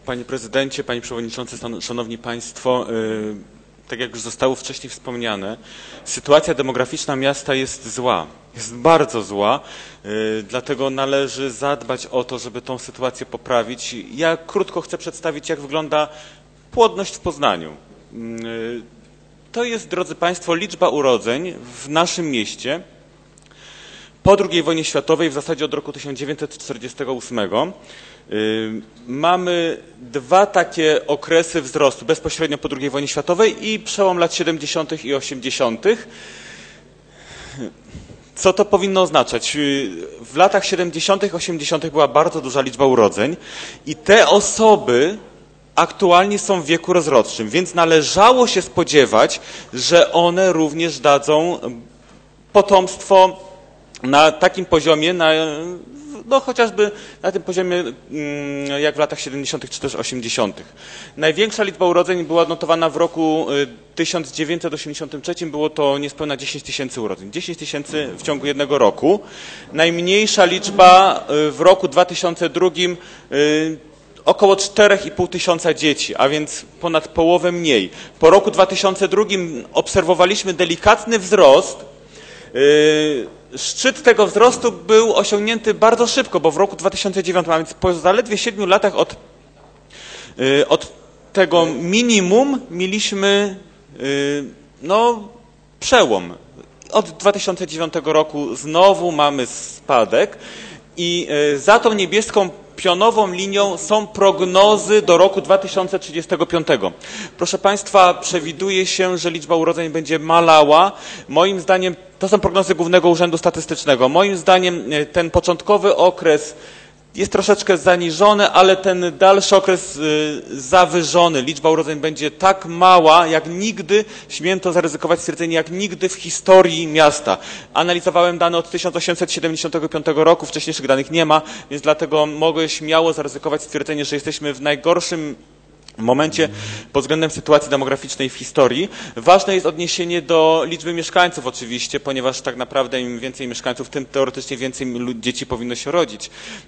Panie Prezydencie, Panie Przewodniczący, Szanowni Państwo, tak jak już zostało wcześniej wspomniane, sytuacja demograficzna miasta jest zła, jest bardzo zła, dlatego należy zadbać o to, żeby tą sytuację poprawić. Ja krótko chcę przedstawić, jak wygląda płodność w Poznaniu. To jest, drodzy Państwo, liczba urodzeń w naszym mieście po II wojnie światowej, w zasadzie od roku 1948. Mamy dwa takie okresy wzrostu, bezpośrednio po II wojnie światowej i przełom lat 70. i 80. Co to powinno oznaczać? W latach 70., 80. była bardzo duża liczba urodzeń i te osoby aktualnie są w wieku rozrodczym, więc należało się spodziewać, że one również dadzą potomstwo na takim poziomie, no chociażby na tym poziomie jak w latach 70. czy też 80. Największa liczba urodzeń była odnotowana w roku 1983, było to niespełna 10 tysięcy urodzeń. 10 tysięcy w ciągu jednego roku. Najmniejsza liczba w roku 2002 około 4,5 tysiąca dzieci, a więc ponad połowę mniej. Po roku 2002 obserwowaliśmy delikatny wzrost. Szczyt tego wzrostu był osiągnięty bardzo szybko, bo w roku 2009, a więc po zaledwie 7 latach od tego minimum mieliśmy przełom. Od 2009 roku znowu mamy spadek i za tą niebieską pionową linią są prognozy do roku 2035. Proszę Państwa, przewiduje się, że liczba urodzeń będzie malała. Moim zdaniem, to są prognozy Głównego Urzędu Statystycznego. Moim zdaniem ten początkowy okres jest troszeczkę zaniżony, ale ten dalszy okres zawyżony. Liczba urodzeń będzie tak mała, jak nigdy, śmiem to zaryzykować stwierdzenie, jak nigdy w historii miasta. Analizowałem dane od 1875 roku, wcześniejszych danych nie ma, więc dlatego mogę śmiało zaryzykować stwierdzenie, że jesteśmy w najgorszym momencie pod względem sytuacji demograficznej w historii. Ważne jest odniesienie do liczby mieszkańców oczywiście, ponieważ tak naprawdę im więcej mieszkańców, tym teoretycznie więcej dzieci powinno się rodzić.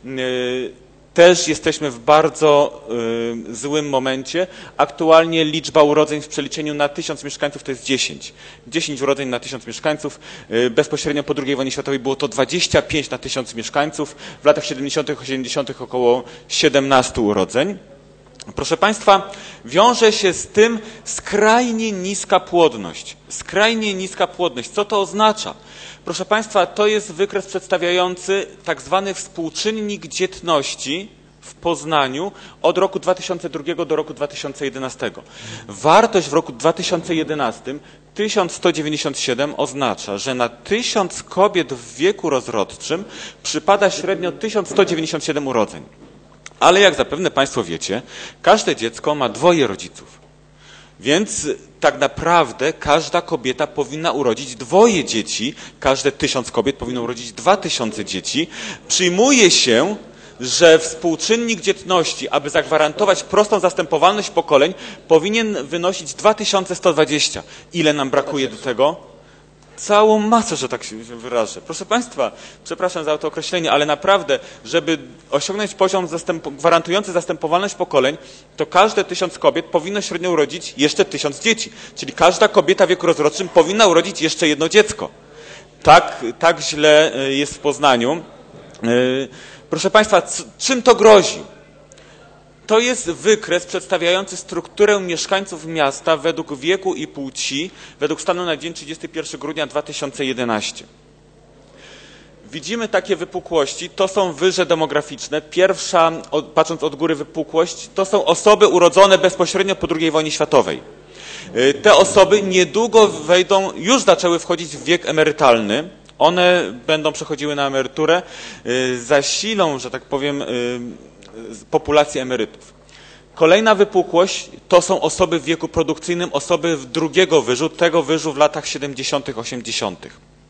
Też jesteśmy w bardzo złym momencie. Aktualnie liczba urodzeń w przeliczeniu na 1000 mieszkańców to jest 10. 10 urodzeń na 1000 mieszkańców. Bezpośrednio po II wojnie światowej było to 25 na 1000 mieszkańców. W latach 70., 80. około 17 urodzeń. Proszę Państwa, wiąże się z tym skrajnie niska płodność. Skrajnie niska płodność. Co to oznacza? Proszę Państwa, to jest wykres przedstawiający tak zwany współczynnik dzietności w Poznaniu od roku 2002 do roku 2011. Wartość w roku 2011 1197 oznacza, że na 1000 kobiet w wieku rozrodczym przypada średnio 1197 urodzeń. Ale jak zapewne Państwo wiecie, każde dziecko ma 2 rodziców. Więc tak naprawdę każda kobieta powinna urodzić 2 dzieci, każde 1000 kobiet powinno urodzić 2000 dzieci. Przyjmuje się, że współczynnik dzietności, aby zagwarantować prostą zastępowalność pokoleń, powinien wynosić 2120. Ile nam brakuje do tego? Całą masę, że tak się wyrażę. Proszę Państwa, przepraszam za to określenie, ale naprawdę, żeby osiągnąć poziom gwarantujący zastępowalność pokoleń, to każde 1000 kobiet powinno średnio urodzić jeszcze 1000 dzieci. Czyli każda kobieta w wieku rozrodczym powinna urodzić jeszcze 1 dziecko. Tak źle jest w Poznaniu. Proszę Państwa, czym to grozi? To jest wykres przedstawiający strukturę mieszkańców miasta według wieku i płci, według stanu na dzień 31 grudnia 2011. Widzimy takie wypukłości, to są wyże demograficzne. Pierwsza, patrząc od góry wypukłość, to są osoby urodzone bezpośrednio po II wojnie światowej. Te osoby niedługo wejdą, już zaczęły wchodzić w wiek emerytalny. One będą przechodziły na emeryturę, zasilą, że tak powiem, populację emerytów. Kolejna wypukłość to są osoby w wieku produkcyjnym, osoby drugiego wyżu, tego wyżu w latach 70., 80.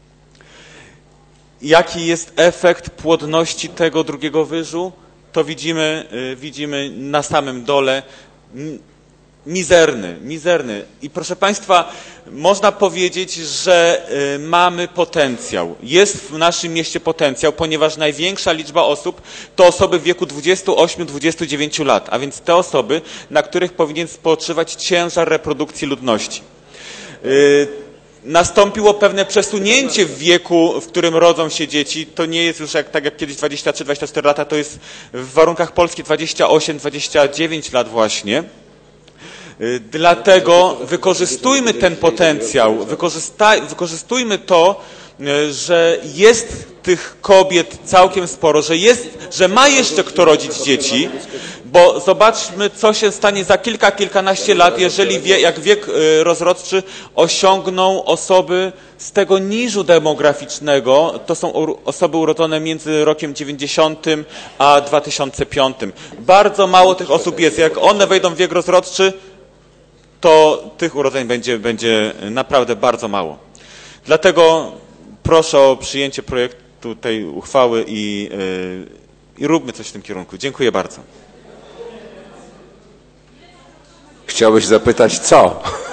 Jaki jest efekt płodności tego drugiego wyżu? To widzimy na samym dole. mizerny. I proszę Państwa, można powiedzieć, że mamy potencjał. Jest w naszym mieście potencjał, ponieważ największa liczba osób to osoby w wieku 28-29 lat, a więc te osoby, na których powinien spoczywać ciężar reprodukcji ludności. Nastąpiło pewne przesunięcie w wieku, w którym rodzą się dzieci. To nie jest już tak jak kiedyś 23-24 lata, to jest w warunkach polskich 28-29 lat właśnie. Dlatego wykorzystujmy ten potencjał, wykorzystujmy to, że jest tych kobiet całkiem sporo, że ma jeszcze kto rodzić dzieci, bo zobaczmy, co się stanie za kilkanaście lat, jeżeli jak wiek rozrodczy osiągną osoby z tego niżu demograficznego, to są osoby urodzone między rokiem 90 a 2005. Bardzo mało tych osób jest. Jak one wejdą w wiek rozrodczy, to tych urodzeń będzie naprawdę bardzo mało. Dlatego proszę o przyjęcie projektu tej uchwały i róbmy coś w tym kierunku. Dziękuję bardzo. Chciałbyś zapytać co?